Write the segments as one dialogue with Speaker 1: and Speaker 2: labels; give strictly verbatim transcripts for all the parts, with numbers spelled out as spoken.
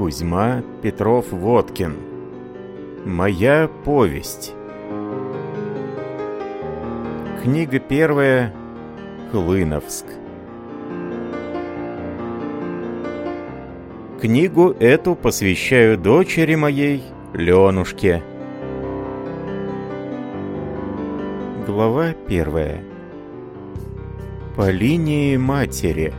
Speaker 1: Кузьма Петров-Водкин. Моя повесть. Книга первая. Хлыновск. Книгу эту посвящаю дочери моей, Ленушке. Глава первая. По линии матери.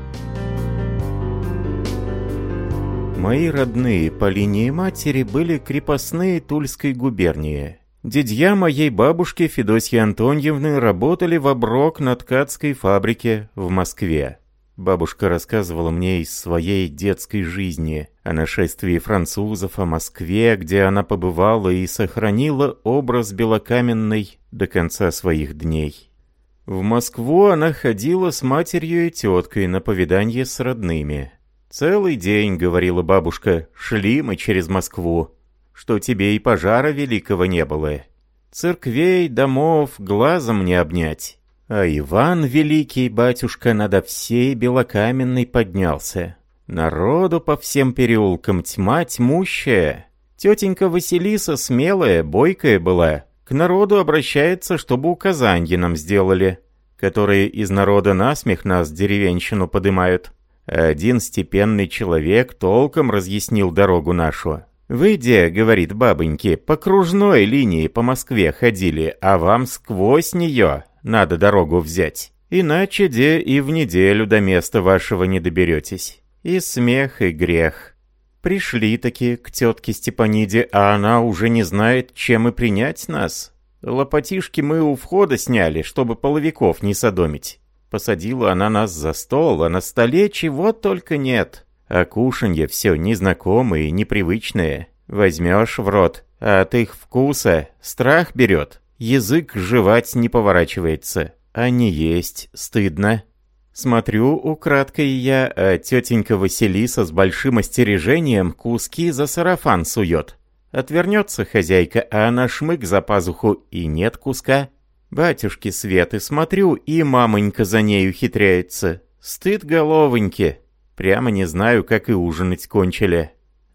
Speaker 1: Мои родные по линии матери были крепостные Тульской губернии. Дядья моей бабушки Федосьи Антоньевны работали в оброк на ткацкой фабрике в Москве. Бабушка рассказывала мне из своей детской жизни о нашествии французов, о Москве, где она побывала и сохранила образ белокаменный до конца своих дней. В Москву она ходила с матерью и теткой на повиданье с родными. «Целый день, — говорила бабушка, — шли мы через Москву, что тебе и пожара великого не было. Церквей, домов глазом не обнять. А Иван Великий, батюшка, надо всей белокаменной поднялся. Народу по всем переулкам тьма тьмущая. Тетенька Василиса смелая, бойкая была, к народу обращается, чтобы указанье нам сделали, которые из народа насмех нас деревенщину подымают. Один степенный человек толком разъяснил дорогу нашу. «Вы, де, — говорит бабоньки, — по кружной линии по Москве ходили, а вам сквозь нее надо дорогу взять. Иначе, де, и в неделю до места вашего не доберетесь. И смех, и грех». Пришли-таки к тетке Степаниде, а она уже не знает, чем и принять нас. Лопатишки мы у входа сняли, чтобы половиков не содомить. Посадила она нас за стол, а на столе чего только нет. А кушанье все незнакомое и непривычное. Возьмешь в рот, а от их вкуса страх берет. Язык жевать не поворачивается, а не есть стыдно. Смотрю украдкой я, а тетенька Василиса с большим остережением куски за сарафан сует. Отвернется хозяйка, а она шмык за пазуху, и нет куска. Батюшки Светы, смотрю, и мамонька за нею хитряется. Стыд головоньки. Прямо не знаю, как и ужинать кончили.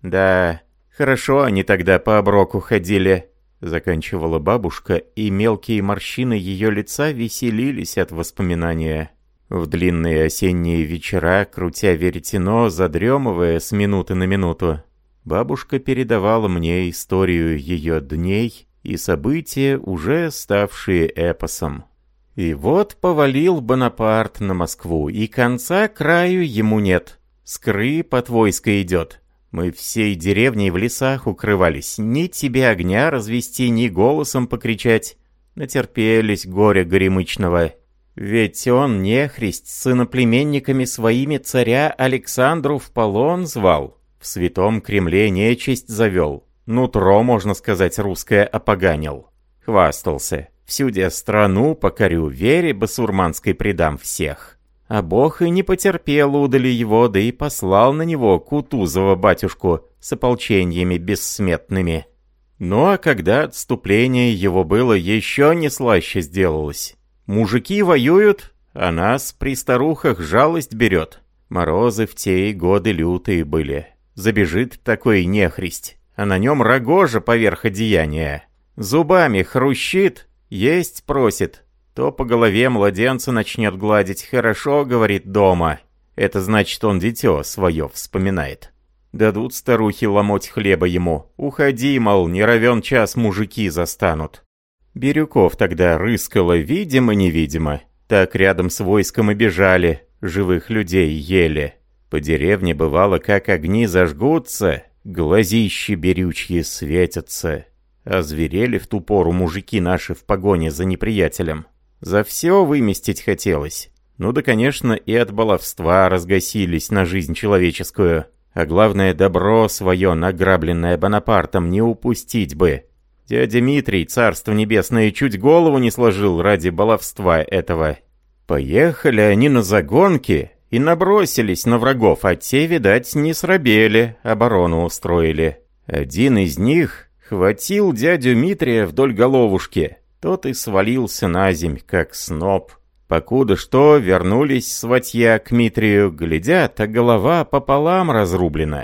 Speaker 1: Да, хорошо они тогда по оброку ходили, заканчивала бабушка, и мелкие морщины ее лица веселились от воспоминания. В длинные осенние вечера, крутя веретено, задремывая с минуты на минуту, бабушка передавала мне историю ее дней и события, уже ставшие эпосом. И вот повалил Бонапарт на Москву, и конца краю ему нет. Скрып от войска идет. Мы всей деревней в лесах укрывались. Ни тебе огня развести, ни голосом покричать. Натерпелись горя горемычного. Ведь он, нехрист, с иноплеменниками своими царя Александру в полон звал. В святом Кремле нечисть завел. Нутро, можно сказать, русское опоганил. Хвастался. Всюде страну покорю, вере басурманской предам всех. А Бог и не потерпел удали его, да и послал на него Кутузова батюшку с ополчениями бессмертными. Ну а когда отступление его было, еще не слаще сделалось. Мужики воюют, а нас при старухах жалость берет. Морозы в те годы лютые были. Забежит такой нехрист, а на нем рогожа поверх одеяния. Зубами хрущит, есть просит. То по голове младенца начнет гладить. Хорошо, говорит, дома. Это значит, он дитё свое вспоминает. Дадут старухи ломоть хлеба ему. Уходи, мол, не равен час мужики застанут. Бирюков тогда рыскало видимо-невидимо. Так рядом с войском и бежали, живых людей ели. По деревне бывало, как огни зажгутся, глазищи берючьи светятся. Озверели в ту пору мужики наши в погоне за неприятелем. За все выместить хотелось. Ну да, конечно, и от баловства разгасились на жизнь человеческую. А главное, добро свое, награбленное Бонапартом, не упустить бы. Дядя Митрий, царство небесное, чуть голову не сложил ради баловства этого. Поехали они на загонки и набросились на врагов, а те, видать, не срабели, оборону устроили. Один из них хватил дядю Митрия вдоль головушки. Тот и свалился на земь, как сноп. Покуда что, вернулись сватья к Митрию, глядят, а голова пополам разрублена.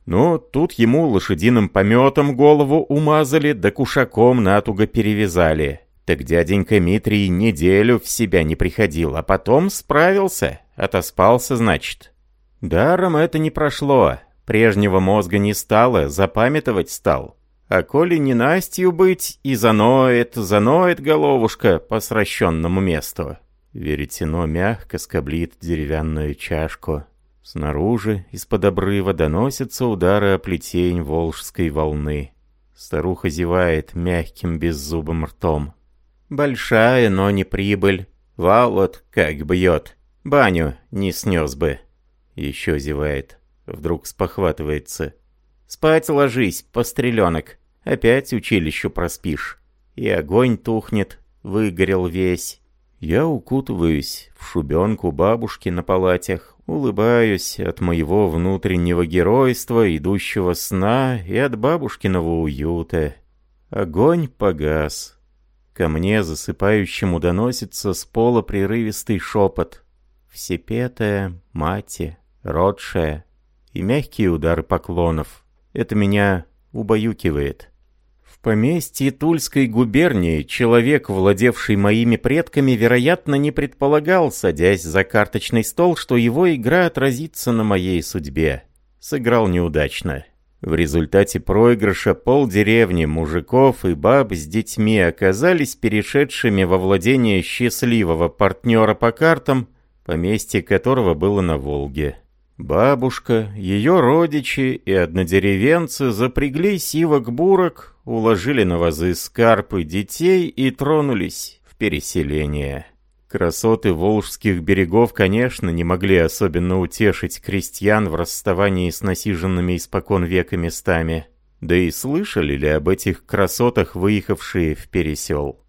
Speaker 1: Но тут ему лошадиным пометом голову умазали, да кушаком натуго перевязали. Так дяденька Митрий неделю в себя не приходил, а потом справился, отоспался, значит. Даром это не прошло, прежнего мозга не стало, запамятовать стал. А коли не Настью быть, и заноет, заноет головушка по сращенному месту. Веретено мягко скоблит деревянную чашку. Снаружи, из-под обрыва, доносятся удары о плетень волжской волны. Старуха зевает мягким беззубым ртом. Большая, но не прибыль. Вал вот как бьет. Баню не снес бы. Еще зевает. Вдруг спохватывается. Спать ложись, постреленок. Опять училищу проспишь. И огонь тухнет, выгорел весь. Я укутываюсь в шубенку бабушки на палатях, улыбаюсь от моего внутреннего геройства, идущего сна, и от бабушкиного уюта. Огонь погас. Ко мне, засыпающему, доносится с пола прерывистый шепот. Всепетая, мати, родшая и мягкие удары поклонов. Это меня убаюкивает. В поместье Тульской губернии человек, владевший моими предками, вероятно, не предполагал, садясь за карточный стол, что его игра отразится на моей судьбе. Сыграл неудачно. В результате проигрыша полдеревни мужиков и баб с детьми оказались перешедшими во владение счастливого партнера по картам, поместье которого было на Волге. Бабушка, ее родичи и однодеревенцы запрягли сивок-бурок, уложили на вазы скарпы детей и тронулись в переселение. Красоты волжских берегов, конечно, не могли особенно утешить крестьян в расставании с насиженными испокон века местами. Да и слышали ли об этих красотах выехавшие в Пересел?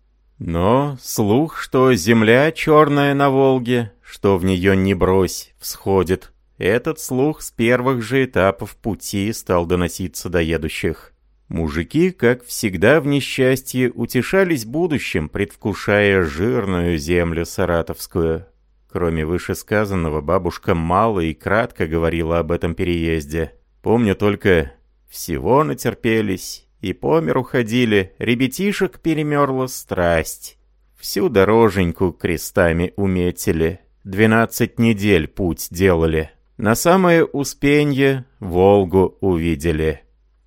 Speaker 1: Но слух, что земля черная на Волге, что в нее не брось, всходит, этот слух с первых же этапов пути стал доноситься до едущих. Мужики, как всегда в несчастье, утешались будущим, предвкушая жирную землю саратовскую. Кроме вышесказанного, бабушка мало и кратко говорила об этом переезде. Помню только, всего натерпелись, и по миру ходили, ребятишек перемерла страсть. Всю дороженьку крестами уметили, двенадцать недель путь делали. На самое Успенье Волгу увидели.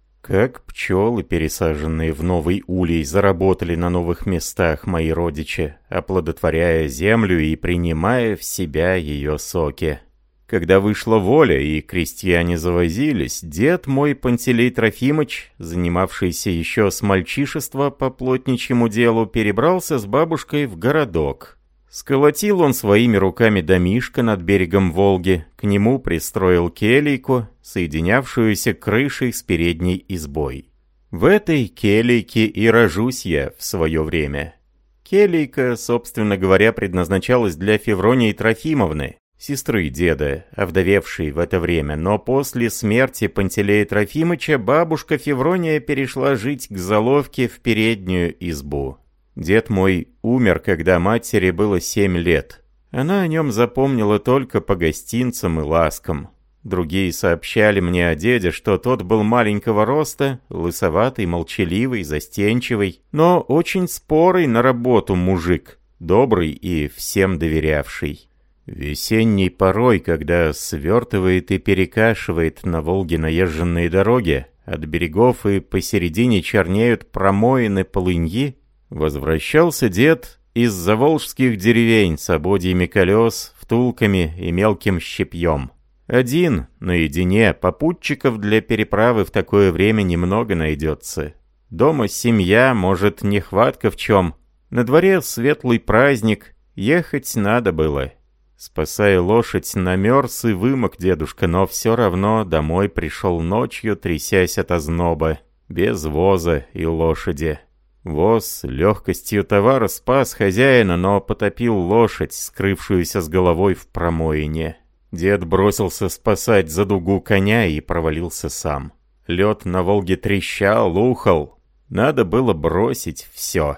Speaker 1: Как пчелы, пересаженные в новый улей, заработали на новых местах мои родичи, оплодотворяя землю и принимая в себя ее соки. Когда вышла воля и крестьяне завозились, дед мой Пантелей Трофимыч, занимавшийся еще с мальчишества по плотничьему делу, перебрался с бабушкой в городок. Сколотил он своими руками домишко над берегом Волги, к нему пристроил келейку, соединявшуюся крышей с передней избой. В этой келейке и рожусь я в свое время. Келейка, собственно говоря, предназначалась для Февронии Трофимовны, сестры деда, овдовевшей в это время, но после смерти Пантелея Трофимыча бабушка Феврония перешла жить к заловке в переднюю избу. Дед мой умер, когда матери было семь лет. Она о нем запомнила только по гостинцам и ласкам. Другие сообщали мне о деде, что тот был маленького роста, лысоватый, молчаливый, застенчивый, но очень спорый на работу мужик, добрый и всем доверявший. Весенней порой, когда свертывает и перекашивает на Волге наезженные дороги, от берегов и посередине чернеют промоины полыньи, возвращался дед из заволжских деревень с ободьями колес, втулками и мелким щепьем. Один, наедине, попутчиков для переправы в такое время немного найдется. Дома семья, может, нехватка в чем. На дворе светлый праздник, ехать надо было. Спасая лошадь, намерз и вымок дедушка, но все равно домой пришел ночью, трясясь от озноба, без воза и лошади. Воз легкостью товара спас хозяина, но потопил лошадь, скрывшуюся с головой в промоине. Дед бросился спасать за дугу коня и провалился сам. Лед на Волге трещал, ухал. Надо было бросить все.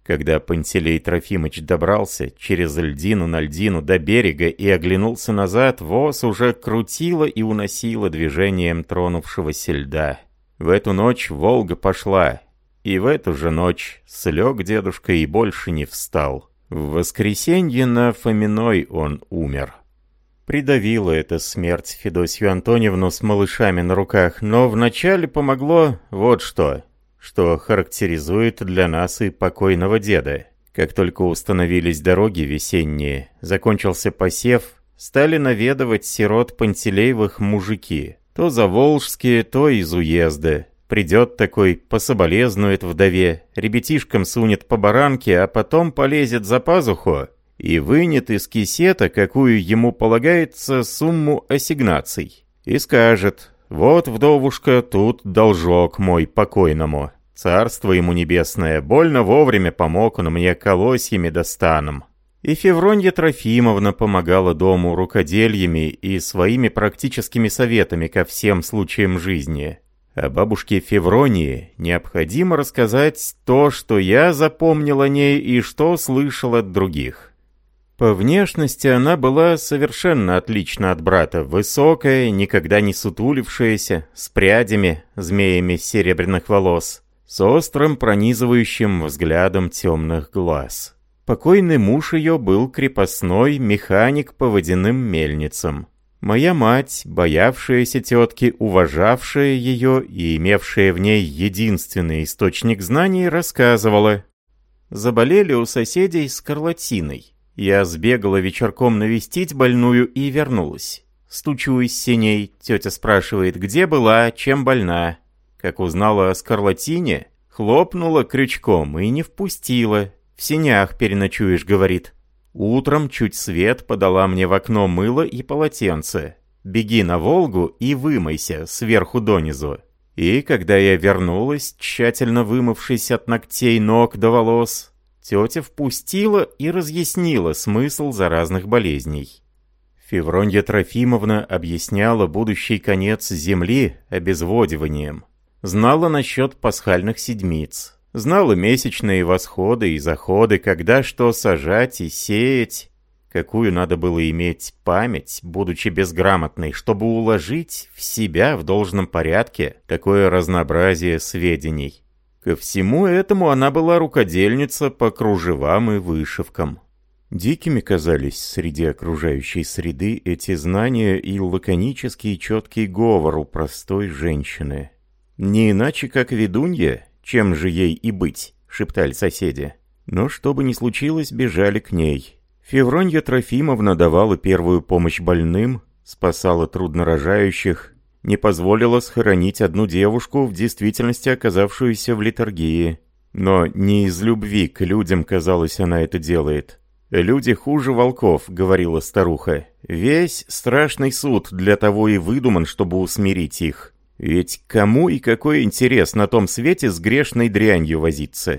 Speaker 1: Когда Пантелей Трофимыч добрался через льдину на льдину до берега и оглянулся назад, воз уже крутило и уносило движением тронувшегося льда. В эту ночь Волга пошла, и в эту же ночь слег дедушка и больше не встал. В воскресенье на Фоминой он умер. Придавила эта смерть Федосью Антоньевну с малышами на руках, но вначале помогло вот что, что характеризует для нас и покойного деда. Как только установились дороги весенние, закончился посев, стали наведывать сирот Пантелеевых мужики. То заволжские, то из уезда. Придет такой, пособолезнует вдове, ребятишкам сунет по баранке, а потом полезет за пазуху и вынет из кисета, какую ему полагается, сумму ассигнаций. И скажет: «Вот, вдовушка, тут должок мой покойному. Царство ему небесное, больно вовремя помог он мне колосьями да станом». И Февронья Трофимовна помогала дому рукодельями и своими практическими советами ко всем случаям жизни. О бабушке Февронии необходимо рассказать то, что я запомнил о ней и что слышал от других. По внешности она была совершенно отлична от брата, высокая, никогда не сутулившаяся, с прядями, змеями серебряных волос, с острым пронизывающим взглядом темных глаз. Покойный муж ее был крепостной механик по водяным мельницам. Моя мать, боявшаяся тетки, уважавшая ее и имевшая в ней единственный источник знаний, рассказывала: «Заболели у соседей скарлатиной. Я сбегала вечерком навестить больную и вернулась. Стучу из сеней, тетя спрашивает, где была, чем больна. Как узнала о скарлатине, хлопнула крючком и не впустила. В сенях переночуешь, говорит. Утром чуть свет подала мне в окно мыло и полотенце. Беги на Волгу и вымойся сверху донизу». И когда я вернулась, тщательно вымывшись от ногтей, ног до волос, тетя впустила и разъяснила смысл заразных болезней. Февронья Трофимовна объясняла будущий конец земли обезводиванием. Знала насчет пасхальных седмиц. Знала месячные восходы и заходы, когда что сажать и сеять. Какую надо было иметь память, будучи безграмотной, чтобы уложить в себя в должном порядке такое разнообразие сведений. Ко всему этому она была рукодельница по кружевам и вышивкам. Дикими казались среди окружающей среды эти знания и лаконический четкий говор у простой женщины. «Не иначе, как ведунья, чем же ей и быть», — шептали соседи. Но что бы ни случилось, бежали к ней. Февронья Трофимовна давала первую помощь больным, спасала труднорожающих, не позволила схоронить одну девушку, в действительности оказавшуюся в литургии. Но не из любви к людям, казалось, она это делает. «Люди хуже волков», — говорила старуха. «Весь страшный суд для того и выдуман, чтобы усмирить их. Ведь кому и какой интерес на том свете с грешной дрянью возиться?»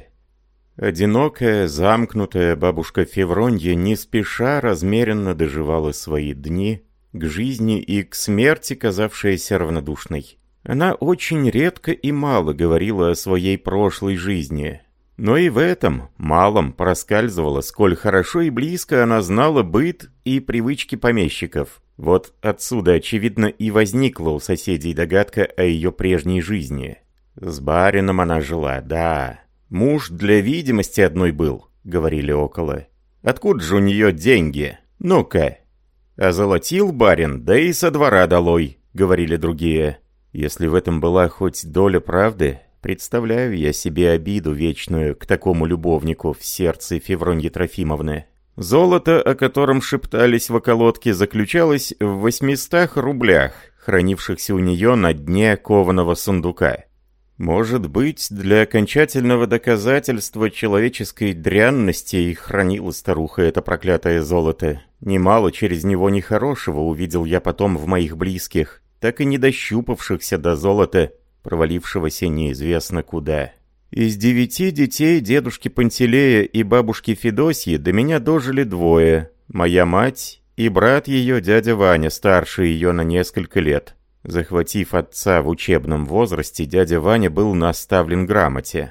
Speaker 1: Одинокая, замкнутая бабушка Февронья не спеша размеренно доживала свои дни, к жизни и к смерти казавшаяся равнодушной. Она очень редко и мало говорила о своей прошлой жизни, но и в этом малом проскальзывала, сколь хорошо и близко она знала быт и привычки помещиков. Вот отсюда, очевидно, и возникла у соседей догадка о ее прежней жизни. С барином она жила, да. Муж для видимости одной был, говорили около. Откуда же у нее деньги? Ну-ка. Озолотил барин, да и со двора долой, говорили другие. Если в этом была хоть доля правды, представляю я себе обиду вечную к такому любовнику в сердце Февроньи Трофимовны. Золото, о котором шептались в околотке, заключалось в восьмистах рублях, хранившихся у нее на дне кованого сундука. Может быть, для окончательного доказательства человеческой дрянности и хранила старуха это проклятое золото. Немало через него нехорошего увидел я потом в моих близких, так и не дощупавшихся до золота, провалившегося неизвестно куда. Из девяти детей дедушки Пантелея и бабушки Федосьи до меня дожили двое, моя мать и брат ее, дядя Ваня, старше ее на несколько лет. Захватив отца в учебном возрасте, дядя Ваня был наставлен грамоте.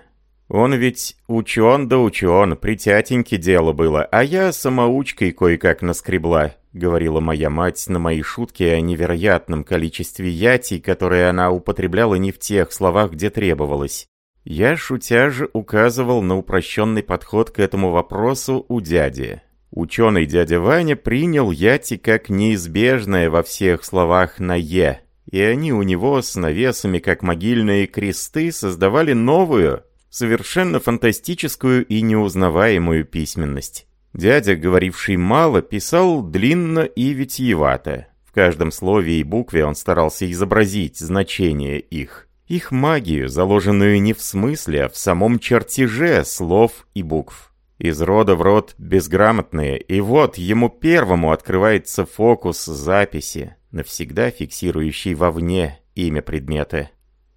Speaker 1: Он ведь учен да учен, притятеньке дело было, а я самоучкой кое-как наскребла», — говорила моя мать на мои шутки о невероятном количестве ятий, которые она употребляла не в тех словах, где требовалось. Я, шутя же, указывал на упрощенный подход к этому вопросу у дяди. Ученый дядя Ваня принял яти как неизбежное во всех словах на «е», и они у него с навесами, как могильные кресты, создавали новую, совершенно фантастическую и неузнаваемую письменность. Дядя, говоривший мало, писал длинно и витиевато. В каждом слове и букве он старался изобразить значение их. Их магию, заложенную не в смысле, а в самом чертеже слов и букв. Из рода в род безграмотные, и вот ему первому открывается фокус записи, навсегда фиксирующий вовне имя предмета.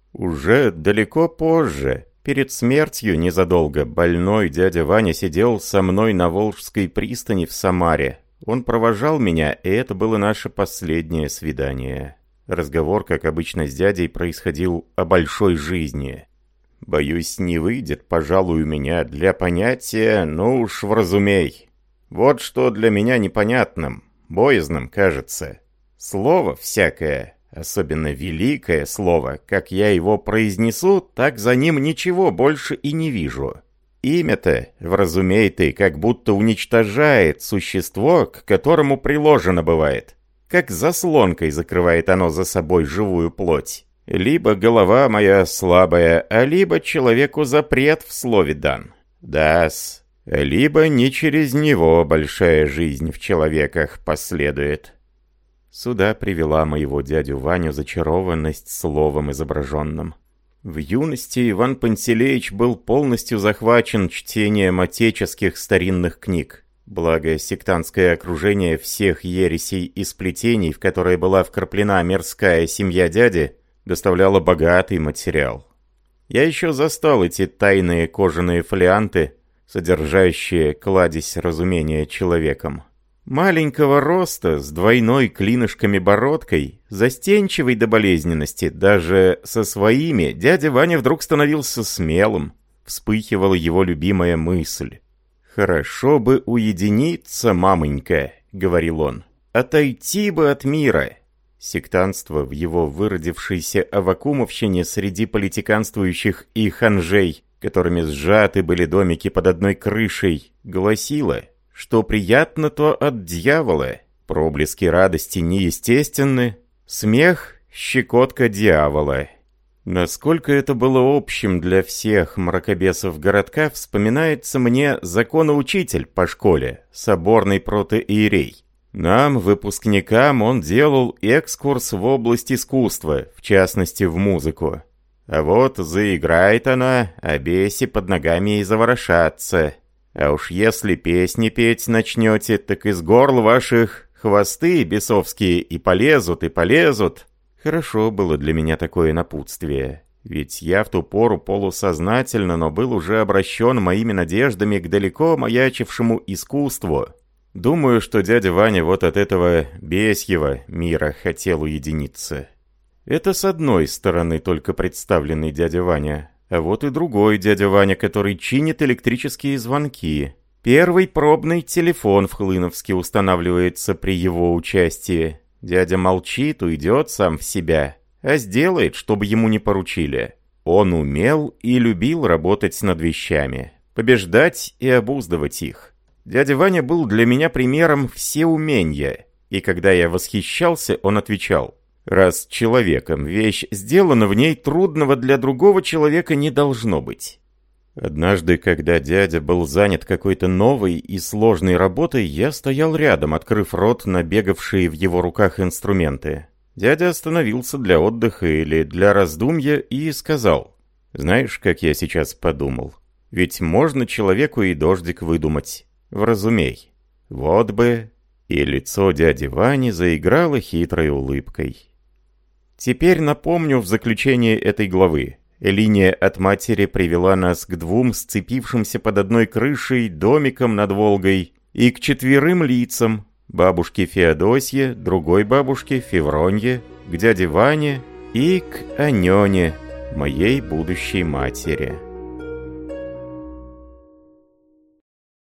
Speaker 1: Уже далеко позже, перед смертью незадолго, больной дядя Ваня сидел со мной на Волжской пристани в Самаре. Он провожал меня, и это было наше последнее свидание. Разговор, как обычно с дядей, происходил о большой жизни. Боюсь, не выйдет, пожалуй, у меня для понятия, ну уж вразумей. Вот что для меня непонятным, боязным кажется. Слово всякое, особенно великое слово, как я его произнесу, так за ним ничего больше и не вижу. Имя-то, вразумей ты, как будто уничтожает существо, к которому приложено бывает. Как заслонкой закрывает оно за собой живую плоть. Либо голова моя слабая, а либо человеку запрет в слове дан. Да-с, либо не через него большая жизнь в человеках последует. Сюда привела моего дядю Ваню зачарованность словом изображенным. В юности Иван Пантелеич был полностью захвачен чтением отеческих старинных книг. Благо, сектантское окружение всех ересей и сплетений, в которое была вкраплена мирская семья дяди, доставляло богатый материал. Я еще застал эти тайные кожаные фолианты, содержащие кладезь разумения человеком. Маленького роста, с двойной клинышками бородкой, застенчивый до болезненности, даже со своими, дядя Ваня вдруг становился смелым, вспыхивала его любимая мысль. «Хорошо бы уединиться, мамонька», — говорил он, — «отойти бы от мира». Сектантство в его выродившейся аввакумовщине среди политиканствующих и ханжей, которыми сжаты были домики под одной крышей, гласило, что приятно то от дьявола, проблески радости неестественны, смех — щекотка дьявола. Насколько это было общим для всех мракобесов городка, вспоминается мне законоучитель по школе, соборный протоиерей. Нам, выпускникам, он делал экскурс в область искусства, в частности в музыку. А вот заиграет она, а беси под ногами и заворошатся. А уж если песни петь начнете, так из горл ваших хвосты бесовские и полезут, и полезут. Хорошо было для меня такое напутствие, ведь я в ту пору полусознательно, но был уже обращен моими надеждами к далеко маячившему искусству. Думаю, что дядя Ваня вот от этого бесьего мира хотел уединиться. Это с одной стороны только представленный дядя Ваня, а вот и другой дядя Ваня, который чинит электрические звонки. Первый пробный телефон в Хлыновске устанавливается при его участии. Дядя молчит, уйдет сам в себя, а сделает, чтобы ему не поручили. Он умел и любил работать над вещами, побеждать и обуздывать их. Дядя Ваня был для меня примером всеуменья, и когда я восхищался, он отвечал: «Раз человеком вещь сделана, в ней трудного для другого человека не должно быть». Однажды, когда дядя был занят какой-то новой и сложной работой, я стоял рядом, открыв рот на бегавшие в его руках инструменты. Дядя остановился для отдыха или для раздумья и сказал: «Знаешь, как я сейчас подумал? Ведь можно человеку и дождик выдумать. Вразумей. Вот бы...» И лицо дяди Вани заиграло хитрой улыбкой. Теперь напомню в заключение этой главы. Линия от матери привела нас к двум сцепившимся под одной крышей домикам над Волгой и к четверым лицам: бабушке Феодосье, другой бабушке Февронье, к дяде Ване и к Анёне, моей будущей матери.